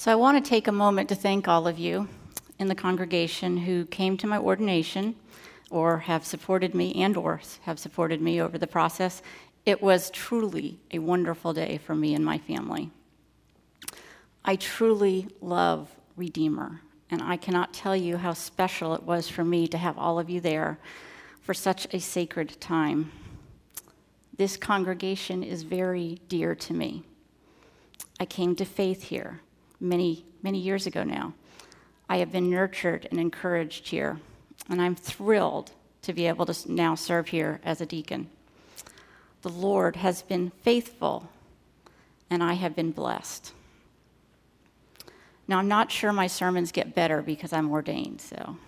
So I want to take a moment to thank all of you in the congregation who came to my ordination or have supported me over the process. It was truly a wonderful day for me and my family. I truly love Redeemer, and I cannot tell you how special it was for me to have all of you there for such a sacred time. This congregation is very dear to me. I came to faith here many years ago now. I have been nurtured and encouraged here, and I'm thrilled to be able to now serve here as a deacon. The Lord has been faithful, and I have been blessed. Now, I'm not sure my sermons get better because I'm ordained, so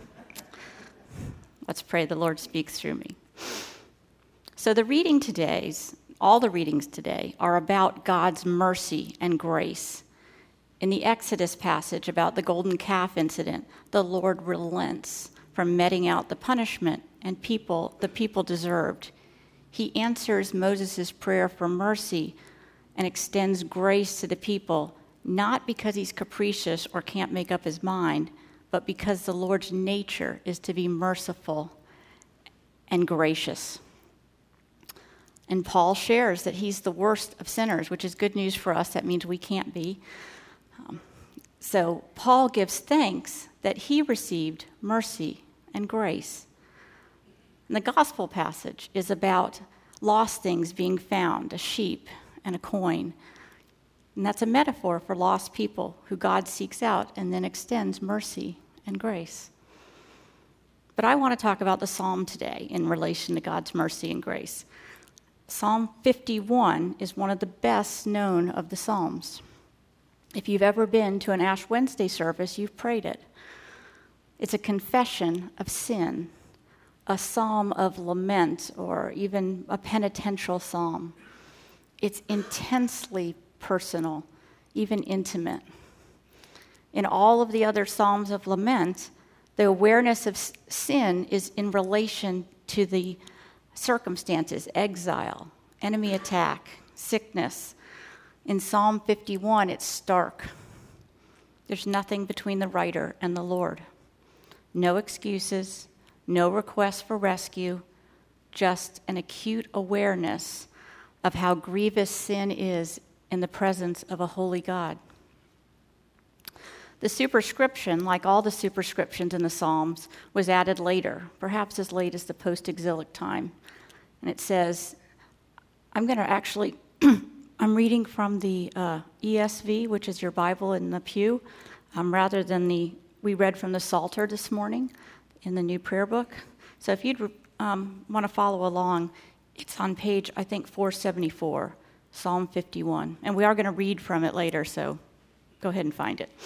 let's pray the Lord speaks through me. So all the readings today are about God's mercy and grace. In the Exodus passage about the golden calf incident, the Lord relents from meting out the punishment and the people deserved. He answers Moses' prayer for mercy and extends grace to the people, not because he's capricious or can't make up his mind, but because the Lord's nature is to be merciful and gracious. And Paul shares that he's the worst of sinners, which is good news for us. That means we can't be. So Paul gives thanks that he received mercy and grace. And the gospel passage is about lost things being found, a sheep and a coin. And that's a metaphor for lost people who God seeks out and then extends mercy and grace. But I want to talk about the psalm today in relation to God's mercy and grace. Psalm 51 is one of the best known of the psalms. If you've ever been to an Ash Wednesday service, you've prayed it. It's a confession of sin, a psalm of lament, or even a penitential psalm. It's intensely personal, even intimate. In all of the other psalms of lament, the awareness of sin is in relation to the circumstances, exile, enemy attack, sickness. In Psalm 51, it's stark. There's nothing between the writer and the Lord. No excuses, no request for rescue, just an acute awareness of how grievous sin is in the presence of a holy God. The superscription, like all the superscriptions in the Psalms, was added later, perhaps as late as the post-exilic time. And it says, I'm reading from the ESV, which is your Bible in the pew, rather than we read from the Psalter this morning in the new prayer book. So if you'd want to follow along, it's on page, I think, 474, Psalm 51. And we are going to read from it later, so go ahead and find it.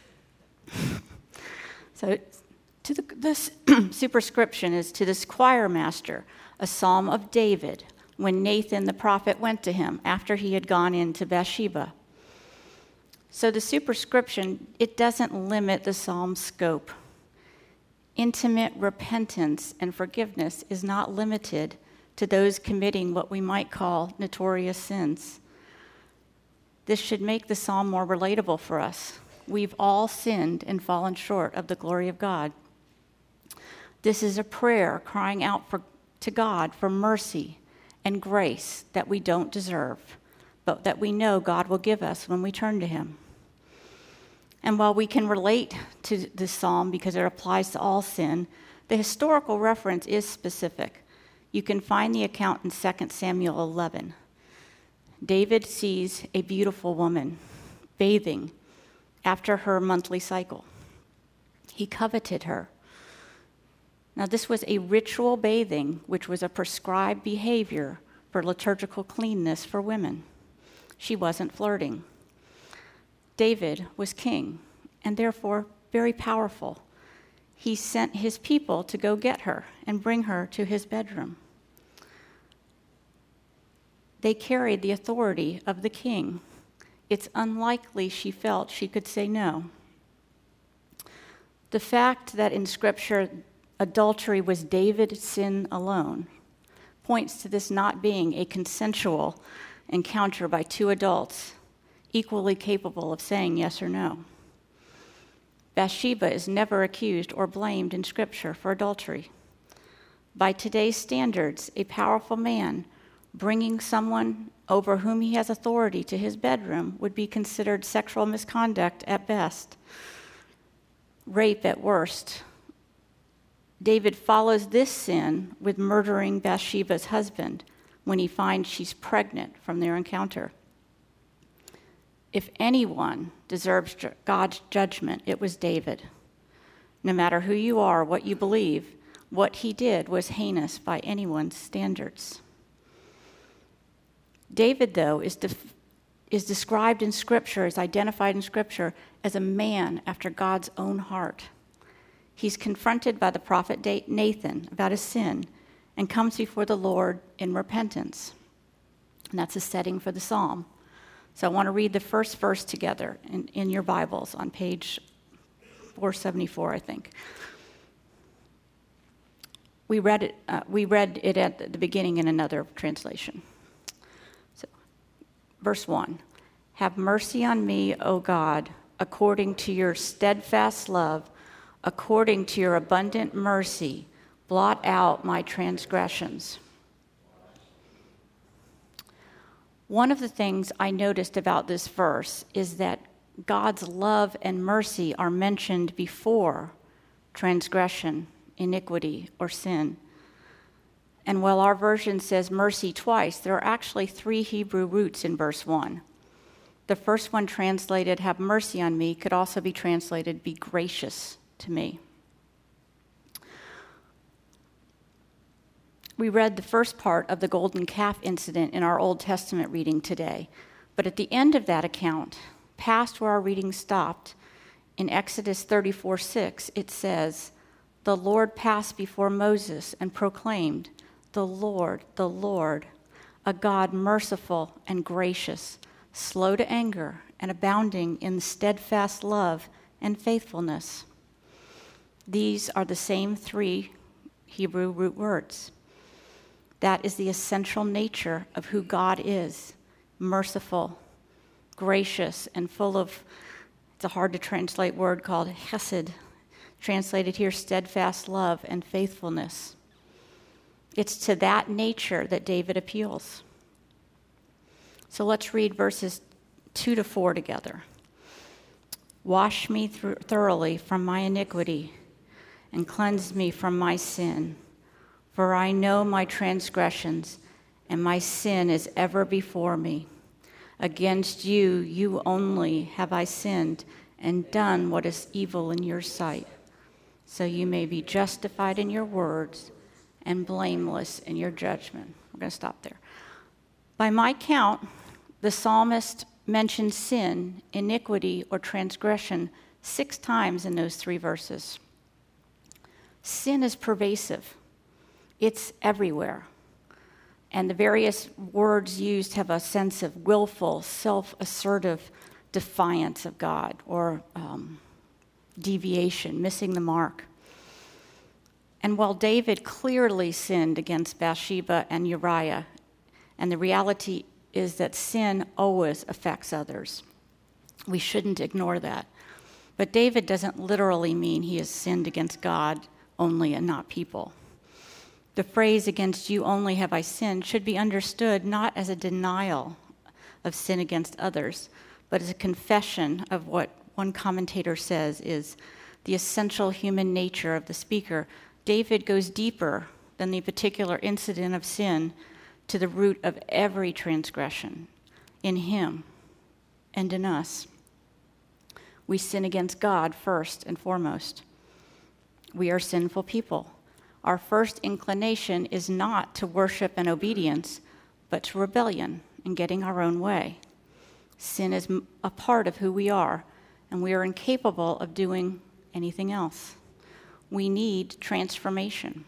So this superscription is to this choir master, a psalm of David, when Nathan the prophet went to him after he had gone into Bathsheba. So the superscription, it doesn't limit the psalm's scope. Intimate repentance and forgiveness is not limited to those committing what we might call notorious sins. This should make the psalm more relatable for us. We've all sinned and fallen short of the glory of God. This is a prayer crying out to God for mercy and grace that we don't deserve, but that we know God will give us when we turn to him. And while we can relate to this psalm because it applies to all sin, the historical reference is specific. You can find the account in 2 Samuel 11. David sees a beautiful woman bathing after her monthly cycle. He coveted her. Now, this was a ritual bathing, which was a prescribed behavior for liturgical cleanness for women. She wasn't flirting. David was king, and therefore very powerful. He sent his people to go get her and bring her to his bedroom. They carried the authority of the king. It's unlikely she felt she could say no. The fact that in Scripture adultery was David's sin alone points to this not being a consensual encounter by two adults, equally capable of saying yes or no. Bathsheba is never accused or blamed in Scripture for adultery. By today's standards, a powerful man bringing someone over whom he has authority to his bedroom would be considered sexual misconduct at best, rape at worst. David follows this sin with murdering Bathsheba's husband when he finds she's pregnant from their encounter. If anyone deserves God's judgment, it was David. No matter who you are, what you believe, what he did was heinous by anyone's standards. David, though, is described in Scripture, is identified in Scripture as a man after God's own heart. He's confronted by the prophet Nathan about his sin and comes before the Lord in repentance. And that's a setting for the psalm. So I want to read the first verse together in your Bibles on page 474, I think. We read it at the beginning in another translation. So, verse 1. Have mercy on me, O God, according to your steadfast love, according to your abundant mercy, blot out my transgressions. One of the things I noticed about this verse is that God's love and mercy are mentioned before transgression, iniquity, or sin. And while our version says mercy twice, there are actually 3 Hebrew roots in verse 1. The first one translated, have mercy on me, could also be translated, be gracious to me. We read the first part of the golden calf incident in our Old Testament reading today. But at the end of that account, past where our reading stopped, in Exodus 34:6, it says, the Lord passed before Moses and proclaimed, the Lord, a God merciful and gracious, slow to anger and abounding in steadfast love and faithfulness. These are the same 3 Hebrew root words. That is the essential nature of who God is, merciful, gracious, and full of, it's a hard to translate word called chesed, translated here, steadfast love and faithfulness. It's to that nature that David appeals. So let's read verses 2-4 together. Wash me thoroughly from my iniquity and cleanse me from my sin. For I know my transgressions, and my sin is ever before me. Against you, you only, have I sinned and done what is evil in your sight, so you may be justified in your words and blameless in your judgment. We're going to stop there. By my count, the psalmist mentions sin, iniquity, or transgression 6 times in those 3 verses. Sin is pervasive. It's everywhere. And the various words used have a sense of willful, self-assertive defiance of God or deviation, missing the mark. And while David clearly sinned against Bathsheba and Uriah, and the reality is that sin always affects others, we shouldn't ignore that. But David doesn't literally mean he has sinned against God only and not people. The phrase, against you only have I sinned, should be understood not as a denial of sin against others, but as a confession of what one commentator says is the essential human nature of the speaker. David goes deeper than the particular incident of sin to the root of every transgression in him and in us. We sin against God first and foremost. We are sinful people. Our first inclination is not to worship and obedience, but to rebellion and getting our own way. Sin is a part of who we are, and we are incapable of doing anything else. We need transformation.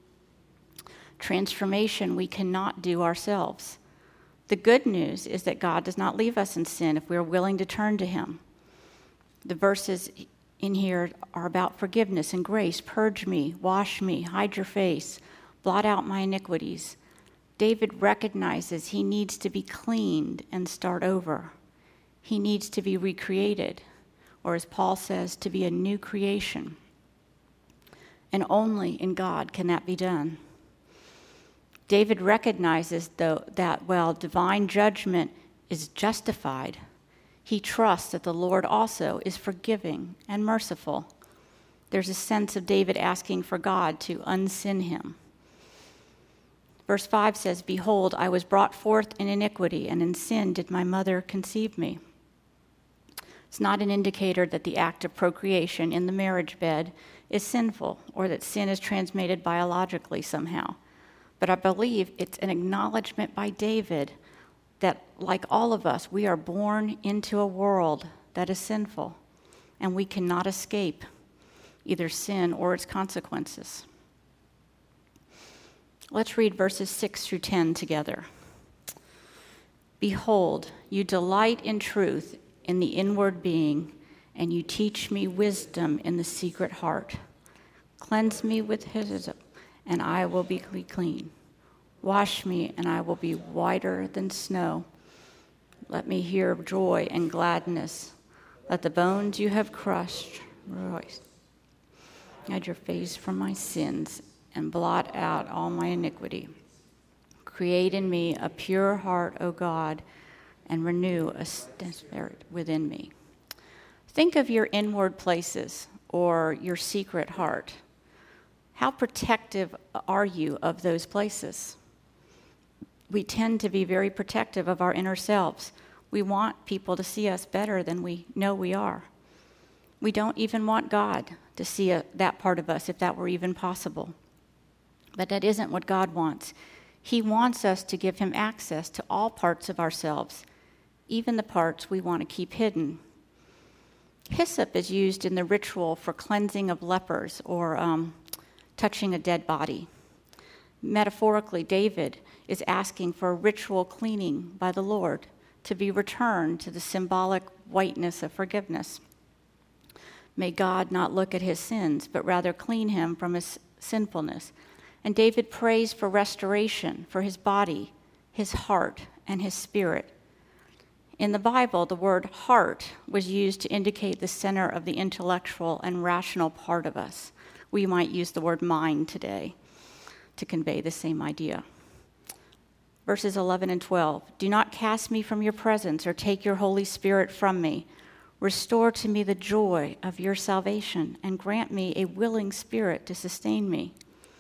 Transformation we cannot do ourselves. The good news is that God does not leave us in sin if we are willing to turn to him. The verses in here are about forgiveness and grace. Purge me, wash me, hide your face, blot out my iniquities. David recognizes he needs to be cleaned and start over. He needs to be recreated, or as Paul says, to be a new creation. And only in God can that be done. David recognizes, though, that while divine judgment is justified, he trusts that the Lord also is forgiving and merciful. There's a sense of David asking for God to unsin him. Verse 5 says, "Behold, I was brought forth in iniquity, and in sin did my mother conceive me." It's not an indicator that the act of procreation in the marriage bed is sinful, or that sin is transmitted biologically somehow. But I believe it's an acknowledgement by David that, like all of us, we are born into a world that is sinful, and we cannot escape either sin or its consequences. Let's read verses 6 through 10 together. "Behold, you delight in truth in the inward being, and you teach me wisdom in the secret heart. Cleanse me with hyssop, and I will be clean. Wash me, and I will be whiter than snow. Let me hear joy and gladness. Let the bones you have crushed rejoice. Hide your face from my sins, and blot out all my iniquity. Create in me a pure heart, O God, and renew a spirit within me." Think of your inward places or your secret heart. How protective are you of those places? We tend to be very protective of our inner selves. We want people to see us better than we know we are. We don't even want God to see that part of us, if that were even possible. But that isn't what God wants. He wants us to give him access to all parts of ourselves, even the parts we want to keep hidden. Hyssop is used in the ritual for cleansing of lepers or touching a dead body. Metaphorically, David is asking for a ritual cleaning by the Lord to be returned to the symbolic whiteness of forgiveness. May God not look at his sins, but rather clean him from his sinfulness. And David prays for restoration for his body, his heart, and his spirit. In the Bible, the word heart was used to indicate the center of the intellectual and rational part of us. We might use the word mind today to convey the same idea. Verses 11 and 12, "Do not cast me from your presence or take your Holy Spirit from me. Restore to me the joy of your salvation and grant me a willing spirit to sustain me."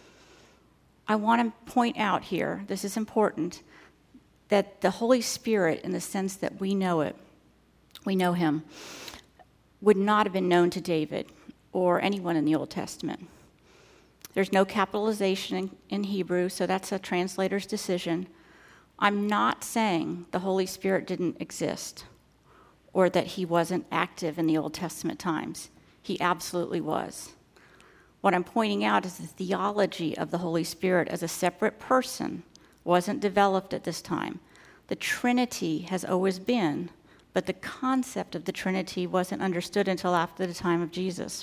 I want to point out here, this is important, that the Holy Spirit, in the sense that we know it, we know him, would not have been known to David or anyone in the Old Testament. There's no capitalization in Hebrew, so that's a translator's decision. I'm not saying the Holy Spirit didn't exist or that he wasn't active in the Old Testament times. He absolutely was. What I'm pointing out is the theology of the Holy Spirit as a separate person wasn't developed at this time. The Trinity has always been, but the concept of the Trinity wasn't understood until after the time of Jesus.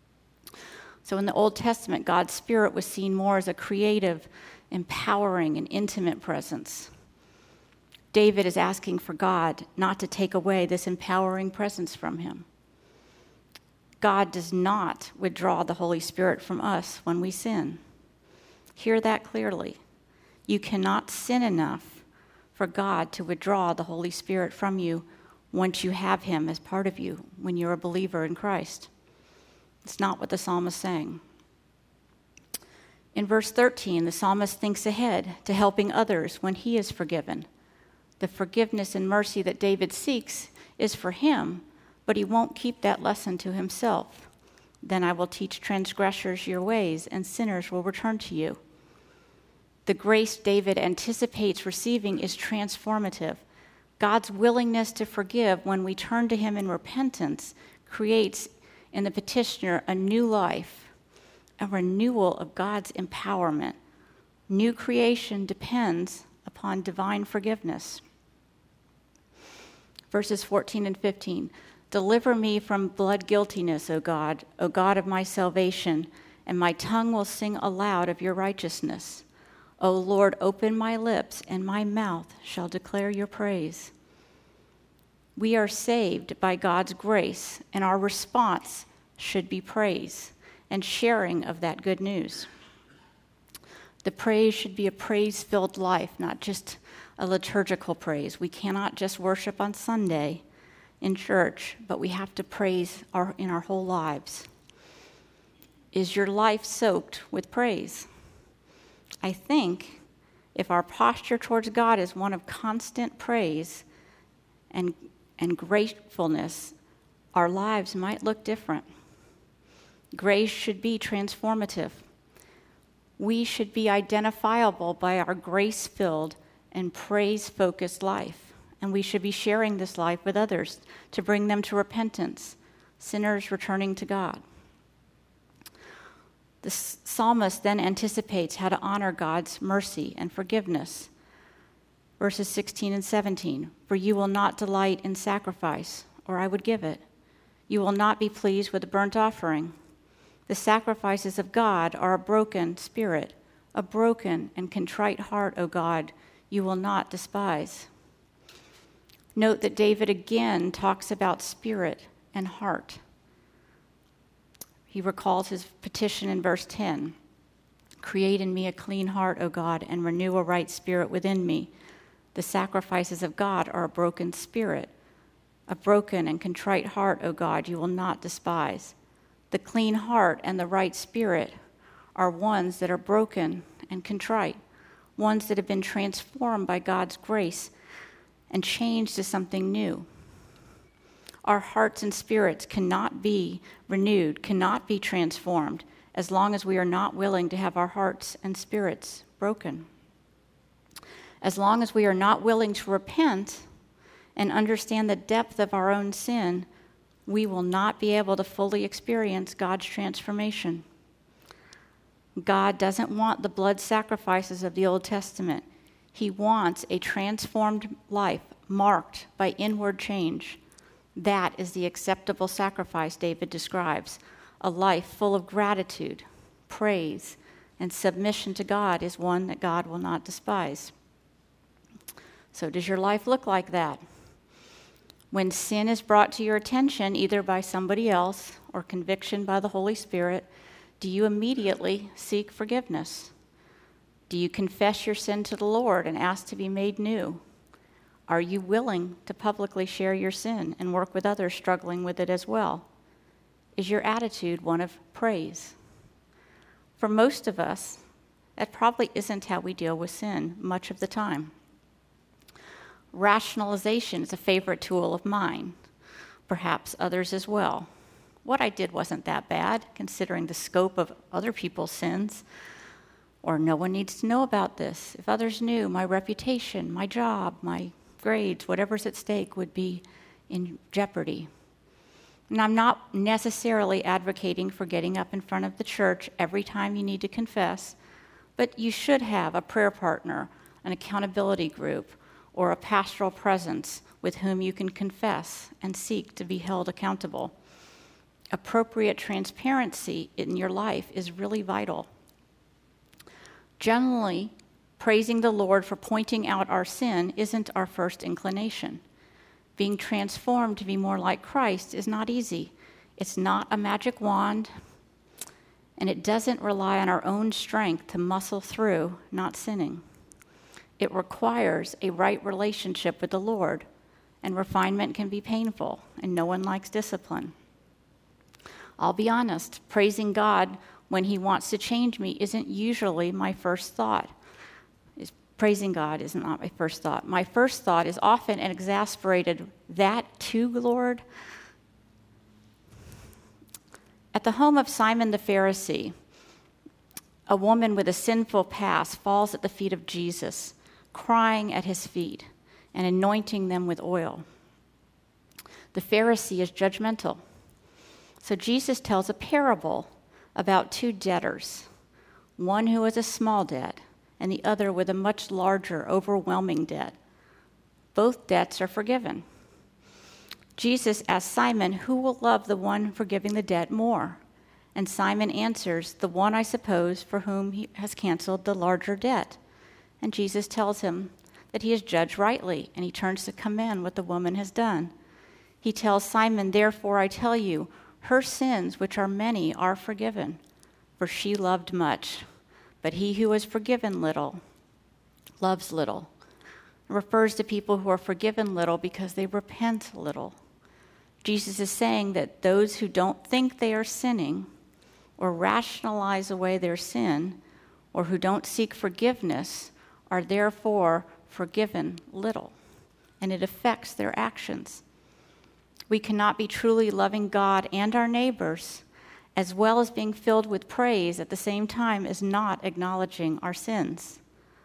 So in the Old Testament, God's Spirit was seen more as a creative, empowering, and intimate presence. David is asking for God not to take away this empowering presence from him. God does not withdraw the Holy Spirit from us when we sin. Hear that clearly. You cannot sin enough for God to withdraw the Holy Spirit from you once you have him as part of you when you're a believer in Christ. It's not what the psalmist is saying. In verse 13, the psalmist thinks ahead to helping others when he is forgiven. The forgiveness and mercy that David seeks is for him, but he won't keep that lesson to himself. "Then I will teach transgressors your ways, and sinners will return to you." The grace David anticipates receiving is transformative. God's willingness to forgive when we turn to him in repentance creates in the petitioner a new life, a renewal of God's empowerment. New creation depends upon divine forgiveness. Verses 14 and 15, "Deliver me from blood guiltiness, O God of my salvation, and my tongue will sing aloud of your righteousness. O Lord, open my lips, and my mouth shall declare your praise." We are saved by God's grace, and our response should be praise and sharing of that good news. The praise should be a praise-filled life, not just a liturgical praise. We cannot just worship on Sunday in church, but we have to praise in our whole lives. Is your life soaked with praise? I think if our posture towards God is one of constant praise and gratefulness, our lives might look different. Grace should be transformative. We should be identifiable by our grace-filled and praise-focused life, and we should be sharing this life with others to bring them to repentance, sinners returning to God. The psalmist then anticipates how to honor God's mercy and forgiveness. Verses 16 and 17, "For you will not delight in sacrifice, or I would give it. You will not be pleased with a burnt offering. The sacrifices of God are a broken spirit, a broken and contrite heart, O God, you will not despise." Note that David again talks about spirit and heart. He recalls his petition in verse 10. "Create in me a clean heart, O God, and renew a right spirit within me. The sacrifices of God are a broken spirit. A broken and contrite heart, O God, you will not despise." The clean heart and the right spirit are ones that are broken and contrite, ones that have been transformed by God's grace and changed to something new. Our hearts and spirits cannot be renewed, cannot be transformed, as long as we are not willing to have our hearts and spirits broken. As long as we are not willing to repent and understand the depth of our own sin, we will not be able to fully experience God's transformation. God doesn't want the blood sacrifices of the Old Testament. He wants a transformed life marked by inward change. That is the acceptable sacrifice David describes. A life full of gratitude, praise, and submission to God is one that God will not despise. So does your life look like that? When sin is brought to your attention, either by somebody else or conviction by the Holy Spirit, do you immediately seek forgiveness? Do you confess your sin to the Lord and ask to be made new? Are you willing to publicly share your sin and work with others struggling with it as well? Is your attitude one of praise? For most of us, that probably isn't how we deal with sin much of the time. Rationalization is a favorite tool of mine, perhaps others as well. What I did wasn't that bad, considering the scope of other people's sins. Or no one needs to know about this. If others knew, my reputation, my job, my grades, whatever's at stake would be in jeopardy. And I'm not necessarily advocating for getting up in front of the church every time you need to confess, but you should have a prayer partner, an accountability group, or a pastoral presence with whom you can confess and seek to be held accountable. Appropriate transparency in your life is really vital. Generally, praising the Lord for pointing out our sin isn't our first inclination. Being transformed to be more like Christ is not easy. It's not a magic wand, and it doesn't rely on our own strength to muscle through not sinning. It requires a right relationship with the Lord, and refinement can be painful, and no one likes discipline. I'll be honest, praising God when He wants to change me isn't usually my first thought. Praising God is not my first thought. My first thought is often an exasperated, "That too, Lord?" At the home of Simon the Pharisee, a woman with a sinful past falls at the feet of Jesus, crying at his feet and anointing them with oil. The Pharisee is judgmental. So Jesus tells a parable about two debtors, one who has a small debt and the other with a much larger, overwhelming debt. Both debts are forgiven. Jesus asks Simon, who will love the one forgiving the debt more? And Simon answers, the one, I suppose, for whom he has canceled the larger debt. And Jesus tells him that he has judged rightly, and he turns to commend what the woman has done. He tells Simon, "Therefore I tell you, her sins, which are many, are forgiven, for she loved much. But he who is forgiven little loves little." It refers to people who are forgiven little because they repent little. Jesus is saying that those who don't think they are sinning or rationalize away their sin or who don't seek forgiveness are therefore forgiven little, and it affects their actions. We cannot be truly loving God and our neighbors as well as being filled with praise at the same time as not acknowledging our sins.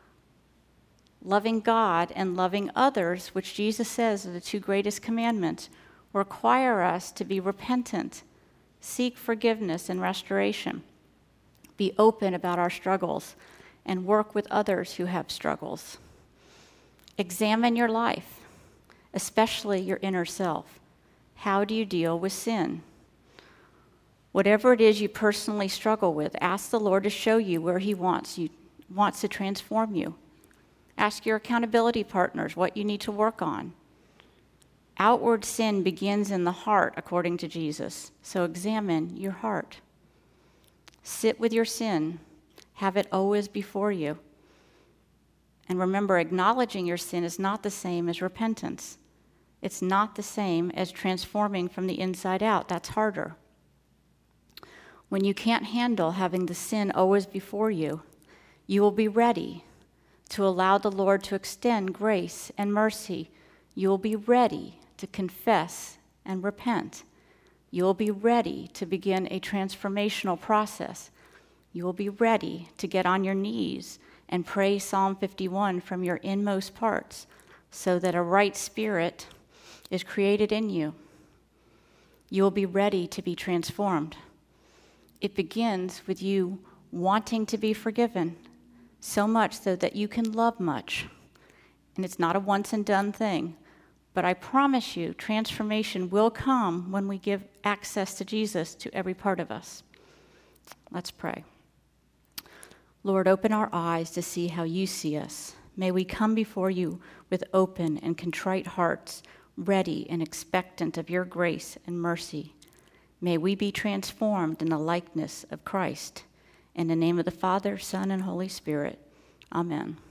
Loving God and loving others, which Jesus says are the two greatest commandments, require us to be repentant, seek forgiveness and restoration, be open about our struggles, and work with others who have struggles. Examine your life, especially your inner self. How do you deal with sin? Whatever it is you personally struggle with, ask the Lord to show you where He wants to transform you. Ask your accountability partners what you need to work on. Outward sin begins in the heart, according to Jesus, so examine your heart. Sit with your sin. Have it always before you. And remember, acknowledging your sin is not the same as repentance. It's not the same as transforming from the inside out. That's harder. When you can't handle having the sin always before you, you will be ready to allow the Lord to extend grace and mercy. You will be ready to confess and repent. You will be ready to begin a transformational process. You will be ready to get on your knees and pray Psalm 51 from your inmost parts so that a right spirit is created in you. You will be ready to be transformed. It begins with you wanting to be forgiven, so much so that you can love much. And it's not a once and done thing, but I promise you, transformation will come when we give access to Jesus to every part of us. Let's pray. Lord, open our eyes to see how you see us. May we come before you with open and contrite hearts, ready and expectant of your grace and mercy. May we be transformed in the likeness of Christ. In the name of the Father, Son, and Holy Spirit. Amen.